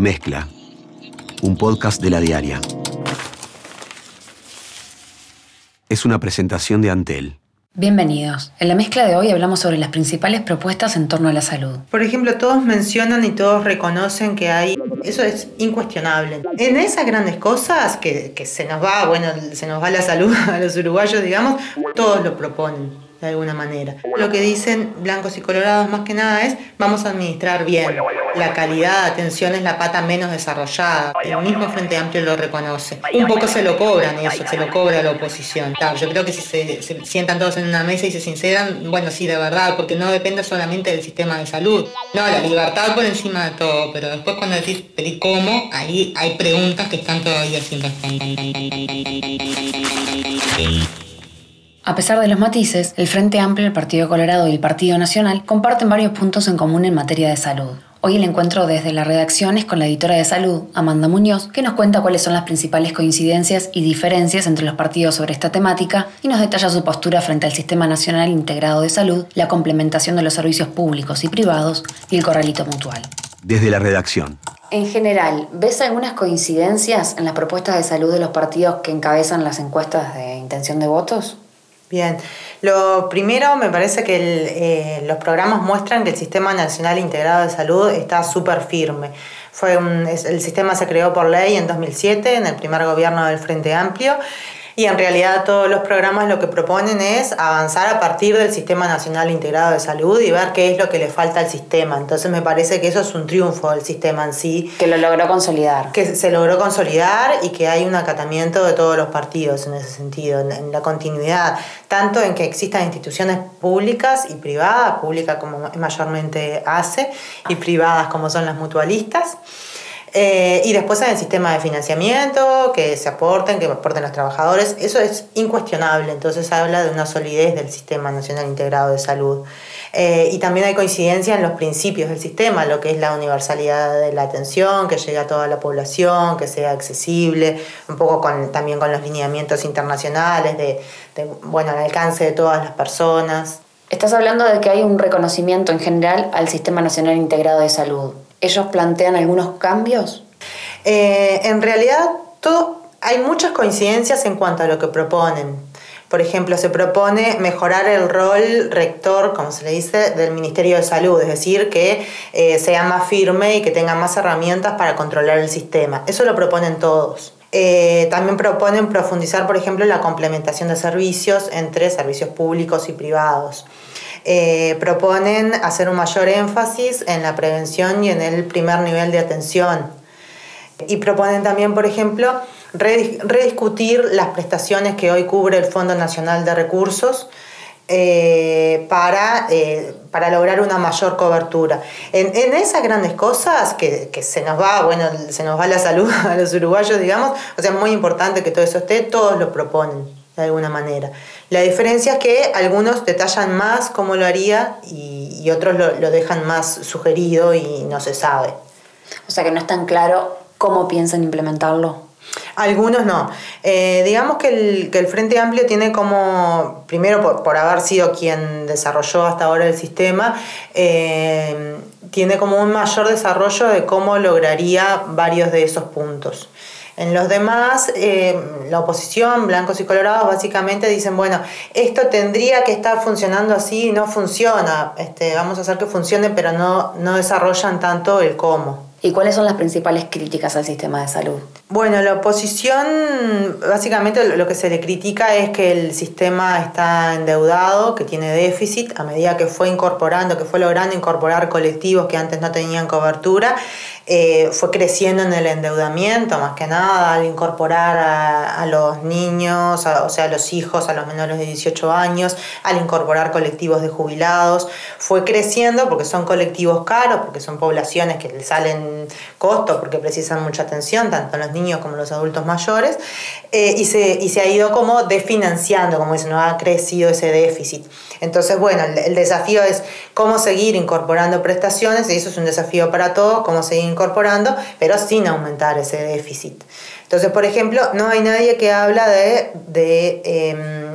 Mezcla, un podcast de La Diaria. Es una presentación de Antel. Bienvenidos. En la mezcla de hoy hablamos sobre las principales propuestas en torno a la salud. Por ejemplo, todos mencionan y todos reconocen que hay... Eso es incuestionable. En esas grandes cosas que se nos va la salud a los uruguayos, digamos, todos lo proponen de alguna manera. Lo que dicen blancos y colorados más que nada es: vamos a administrar bien. La calidad de atención es la pata menos desarrollada. El mismo Frente Amplio lo reconoce. Un poco se lo cobran eso, se lo cobra la oposición. Claro, yo creo que si se sientan todos en una mesa y se sinceran, bueno, sí, de verdad, porque no depende solamente del sistema de salud. No, la libertad por encima de todo, pero después cuando decís pedí cómo, ahí hay preguntas que están todavía sin responder. A pesar de los matices, el Frente Amplio, el Partido Colorado y el Partido Nacional comparten varios puntos en común en materia de salud. Hoy el encuentro desde la redacción es con la editora de salud, Amanda Muñoz, que nos cuenta cuáles son las principales coincidencias y diferencias entre los partidos sobre esta temática y nos detalla su postura frente al Sistema Nacional Integrado de Salud, la complementación de los servicios públicos y privados y el corralito mutual. Desde la redacción. En general, ¿ves algunas coincidencias en las propuestas de salud de los partidos que encabezan las encuestas de intención de votos? Bien, lo primero me parece que los programas muestran que el Sistema Nacional Integrado de Salud está súper firme. El sistema se creó por ley en 2007, en el primer gobierno del Frente Amplio, y en realidad todos los programas lo que proponen es avanzar a partir del Sistema Nacional Integrado de Salud y ver qué es lo que le falta al sistema. Entonces me parece que eso es un triunfo del sistema en sí. Que lo logró consolidar. Que se logró consolidar y que hay un acatamiento de todos los partidos en ese sentido, en la continuidad, tanto en que existan instituciones públicas y privadas, públicas como mayormente ACE y privadas como son las mutualistas. Y después en el sistema de financiamiento, que aporten los trabajadores. Eso es incuestionable, entonces habla de una solidez del Sistema Nacional Integrado de Salud. Y también hay coincidencia en los principios del sistema, lo que es la universalidad de la atención, que llegue a toda la población, que sea accesible, un poco también con los lineamientos internacionales al alcance de todas las personas. Estás hablando de que hay un reconocimiento en general al Sistema Nacional Integrado de Salud. ¿Ellos plantean algunos cambios? En realidad, hay muchas coincidencias en cuanto a lo que proponen. Por ejemplo, se propone mejorar el rol rector, como se le dice, del Ministerio de Salud, es decir, que sea más firme y que tenga más herramientas para controlar el sistema. Eso lo proponen todos. También proponen profundizar, por ejemplo, la complementación de servicios entre servicios públicos y privados. Proponen hacer un mayor énfasis en la prevención y en el primer nivel de atención. Y proponen también, por ejemplo, rediscutir las prestaciones que hoy cubre el Fondo Nacional de Recursos para lograr una mayor cobertura. En esas grandes cosas que se nos va la salud a los uruguayos, digamos, o sea, es muy importante que todo eso esté, todos lo proponen de alguna manera. La diferencia es que algunos detallan más cómo lo haría y otros lo dejan más sugerido y no se sabe. O sea que no es tan claro cómo piensan implementarlo. Algunos no. Digamos que el Frente Amplio tiene como, primero por haber sido quien desarrolló hasta ahora el sistema, tiene como un mayor desarrollo de cómo lograría varios de esos puntos. En los demás, la oposición, blancos y colorados, básicamente dicen, bueno, esto tendría que estar funcionando así y no funciona. Vamos a hacer que funcione, pero no desarrollan tanto el cómo. ¿Y cuáles son las principales críticas al sistema de salud? Bueno, la oposición, básicamente lo que se le critica es que el sistema está endeudado, que tiene déficit, a medida que fue logrando incorporar colectivos que antes no tenían cobertura, fue creciendo en el endeudamiento, más que nada, al incorporar a los niños, a los hijos, a los menores de 18 años, al incorporar colectivos de jubilados, fue creciendo porque son colectivos caros, porque son poblaciones que les salen costos, porque precisan mucha atención, tanto los niños como los adultos mayores, y se ha ido como desfinanciando, como dicen, no ha crecido ese déficit. Entonces, bueno, el desafío es cómo seguir incorporando prestaciones, y eso es un desafío para todos, cómo seguir incorporando, pero sin aumentar ese déficit. Entonces, por ejemplo, no hay nadie que habla de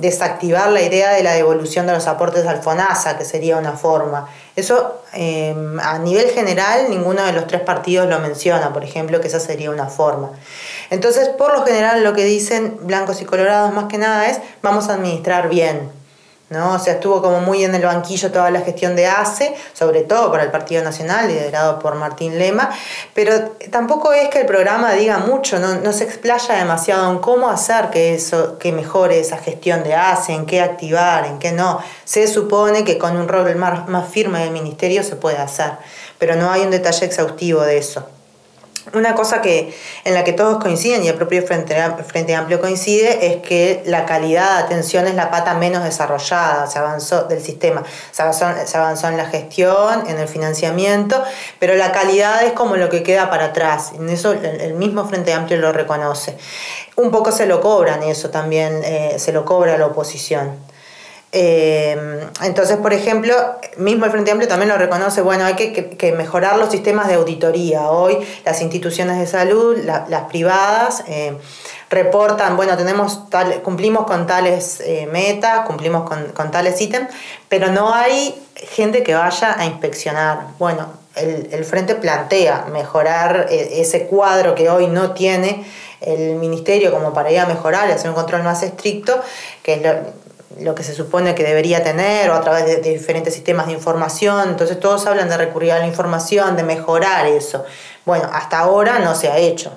desactivar la idea de la devolución de los aportes al FONASA, que sería una forma. Eso a nivel general ninguno de los tres partidos lo menciona, por ejemplo, que esa sería una forma. Entonces, por lo general lo que dicen blancos y colorados más que nada es vamos a administrar bien, ¿no? O sea, estuvo como muy en el banquillo toda la gestión de ACE, sobre todo para el Partido Nacional, liderado por Martín Lema, pero tampoco es que el programa diga mucho, no se explaya demasiado en cómo hacer que mejore esa gestión de ACE, en qué activar, en qué no. Se supone que con un rol más firme del ministerio se puede hacer, pero no hay un detalle exhaustivo de eso. Una cosa en la que todos coinciden, y el propio Frente Amplio coincide, es que la calidad de atención es la pata menos desarrollada, se avanzó del sistema, se avanzó en la gestión, en el financiamiento, pero la calidad es como lo que queda para atrás. En eso el mismo Frente Amplio lo reconoce. Un poco se lo cobran eso también, se lo cobra la oposición. Entonces, por ejemplo, mismo el Frente Amplio también lo reconoce, bueno, hay que mejorar los sistemas de auditoría. Hoy las instituciones de salud, las privadas, reportan, bueno, cumplimos con tales metas, cumplimos con tales ítems, pero no hay gente que vaya a inspeccionar. Bueno, el Frente plantea mejorar ese cuadro que hoy no tiene el Ministerio como para ir a mejorar y hacer un control más estricto, que es lo que se supone que debería tener, o a través de diferentes sistemas de información. Entonces todos hablan de recurrir a la información, de mejorar eso. Bueno, hasta ahora no se ha hecho.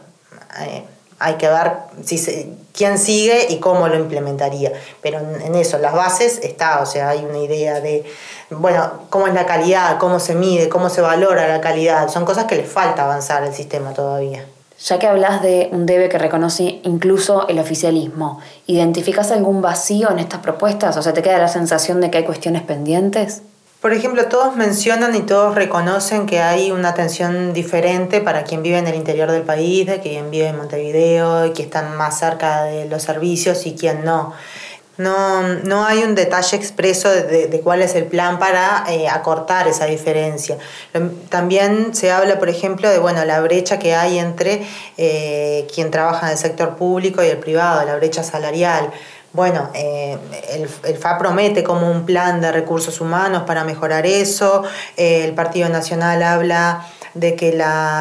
Hay que ver quién sigue y cómo lo implementaría. Pero en eso, las bases está, o sea, hay una idea de, bueno, cómo es la calidad, cómo se mide, cómo se valora la calidad. Son cosas que le falta avanzar al sistema todavía. Ya que hablas de un debe que reconoce incluso el oficialismo, ¿identificás algún vacío en estas propuestas? O sea, ¿te queda la sensación de que hay cuestiones pendientes? Por ejemplo, todos mencionan y todos reconocen que hay una atención diferente para quien vive en el interior del país, de quien vive en Montevideo y que están más cerca de los servicios y quien no. No hay un detalle expreso de cuál es el plan para acortar esa diferencia. También se habla, por ejemplo, de la brecha que hay entre quien trabaja en el sector público y el privado, la brecha salarial. Bueno, el FA promete como un plan de recursos humanos para mejorar eso. El Partido Nacional habla de que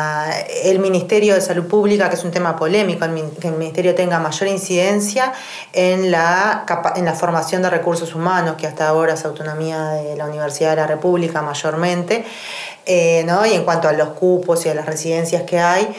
el Ministerio de Salud Pública, que es un tema polémico, que el Ministerio tenga mayor incidencia en la formación de recursos humanos, que hasta ahora es autonomía de la Universidad de la República mayormente, ¿no? Y en cuanto a los cupos y a las residencias que hay.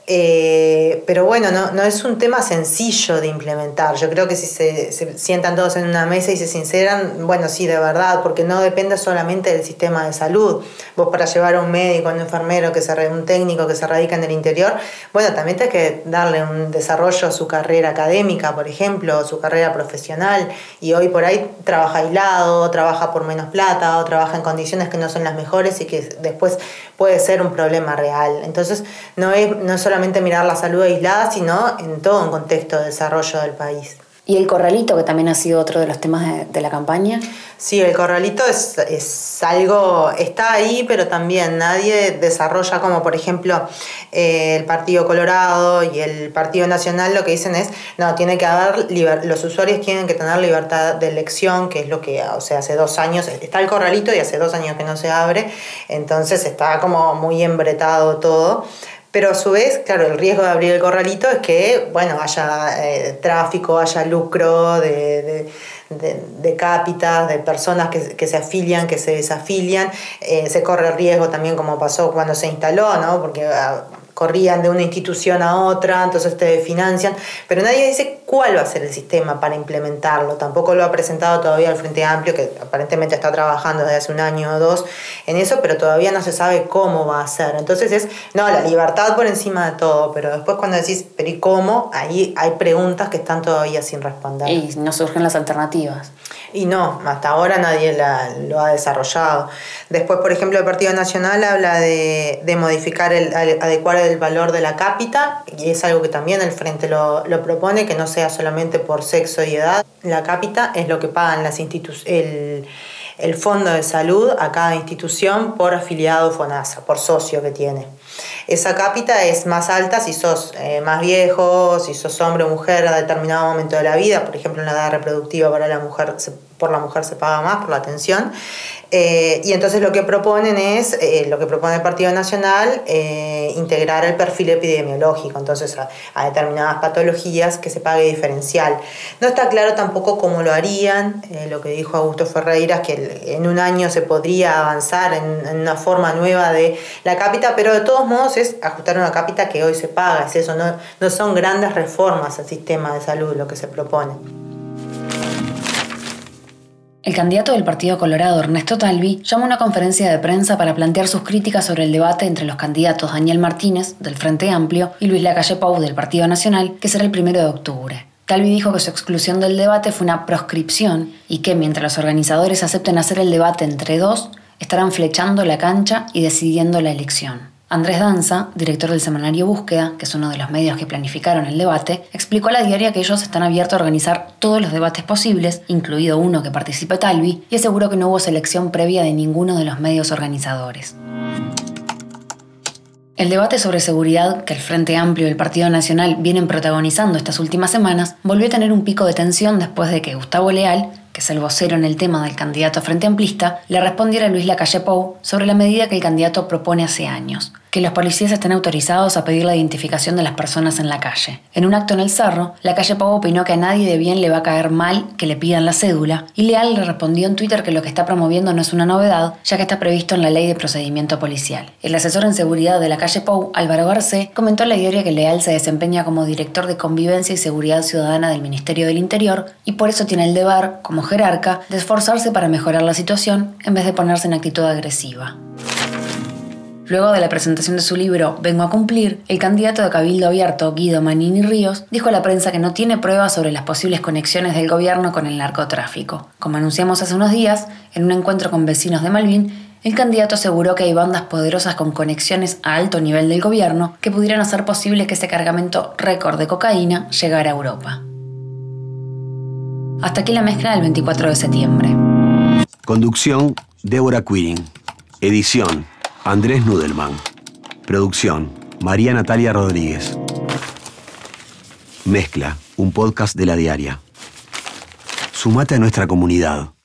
Pero bueno, no es un tema sencillo de implementar. Yo creo que si se sientan todos en una mesa y se sinceran, bueno, sí, de verdad, porque no depende solamente del sistema de salud. Vos para llevar a un médico, a un enfermero, un técnico que se radica en el interior, bueno, también tenés que darle un desarrollo a su carrera académica, por ejemplo, su carrera profesional, y hoy por ahí trabaja aislado, trabaja por menos plata, o trabaja en condiciones que no son las mejores y que después puede ser un problema real. Entonces, no es solamente mirar la salud aislada, sino en todo un contexto de desarrollo del país. ¿Y el corralito, que también ha sido otro de los temas de la campaña? Sí, el corralito es algo, está ahí, pero también nadie desarrolla, como por ejemplo el Partido Colorado y el Partido Nacional, lo que dicen es, no, tiene que haber, los usuarios tienen que tener libertad de elección, que es lo que, o sea, hace 2 años, está el corralito y hace 2 años que no se abre, entonces está como muy embretado todo. Pero a su vez, claro, el riesgo de abrir el corralito es que, haya tráfico, haya lucro de cápitas, de personas que se afilian, que se desafilian. Se corre el riesgo también, como pasó cuando se instaló, ¿no? Porque corrían de una institución a otra, entonces te financian, pero nadie dice cuál va a ser el sistema para implementarlo. Tampoco lo ha presentado todavía el Frente Amplio, que aparentemente está trabajando desde hace 1 año o 2 en eso, pero todavía no se sabe cómo va a ser. Entonces la libertad por encima de todo, pero después cuando decís, pero ¿y cómo? Ahí hay preguntas que están todavía sin responder. Y no surgen las alternativas. Y no, hasta ahora nadie lo ha desarrollado. Después, por ejemplo, el Partido Nacional habla de modificar adecuar el valor de la cápita, y es algo que también el Frente lo propone, que no sea solamente por sexo y edad. La cápita es lo que pagan las el fondo de salud a cada institución por afiliado FONASA, por socio que tiene. Esa cápita es más alta si sos más viejo, si sos hombre o mujer a determinado momento de la vida, por ejemplo en la edad reproductiva por la mujer se paga más por la atención. Y entonces lo que proponen es, lo que propone el Partido Nacional, integrar el perfil epidemiológico, entonces a determinadas patologías que se pague diferencial. No está claro tampoco cómo lo harían, lo que dijo Augusto Ferreira, que en un año se podría avanzar en una forma nueva de la cápita, pero de todos modos es ajustar una cápita que hoy se paga, es eso, no son grandes reformas al sistema de salud lo que se propone. El candidato del Partido Colorado, Ernesto Talvi, llamó a una conferencia de prensa para plantear sus críticas sobre el debate entre los candidatos Daniel Martínez, del Frente Amplio, y Luis Lacalle Pou, del Partido Nacional, que será el 1 de octubre. Talvi dijo que su exclusión del debate fue una proscripción y que, mientras los organizadores acepten hacer el debate entre dos, estarán flechando la cancha y decidiendo la elección. Andrés Danza, director del semanario Búsqueda, que es uno de los medios que planificaron el debate, explicó a la diaria que ellos están abiertos a organizar todos los debates posibles, incluido uno que participe Talvi, y aseguró que no hubo selección previa de ninguno de los medios organizadores. El debate sobre seguridad que el Frente Amplio y el Partido Nacional vienen protagonizando estas últimas semanas volvió a tener un pico de tensión después de que Gustavo Leal, que es el vocero en el tema del candidato Frente Amplista, le respondiera a Luis Lacalle Pou sobre la medida que el candidato propone hace años, que los policías estén autorizados a pedir la identificación de las personas en la calle. En un acto en el Cerro, Lacalle Pou opinó que a nadie de bien le va a caer mal que le pidan la cédula, y Leal le respondió en Twitter que lo que está promoviendo no es una novedad, ya que está previsto en la Ley de Procedimiento Policial. El asesor en seguridad de Lacalle Pou, Álvaro Garcé, comentó a la diaria que Leal se desempeña como director de Convivencia y Seguridad Ciudadana del Ministerio del Interior y por eso tiene el deber, como jerarca, de esforzarse para mejorar la situación en vez de ponerse en actitud agresiva. Luego de la presentación de su libro Vengo a cumplir, el candidato de Cabildo Abierto, Guido Manini Ríos, dijo a la prensa que no tiene pruebas sobre las posibles conexiones del gobierno con el narcotráfico. Como anunciamos hace unos días, en un encuentro con vecinos de Malvin, el candidato aseguró que hay bandas poderosas con conexiones a alto nivel del gobierno que pudieran hacer posible que ese cargamento récord de cocaína llegara a Europa. Hasta aquí la mezcla del 24 de septiembre. Conducción, Débora Quirin. Edición, Andrés Nudelman. Producción, María Natalia Rodríguez. Mezcla, un podcast de La Diaria. Sumate a nuestra comunidad.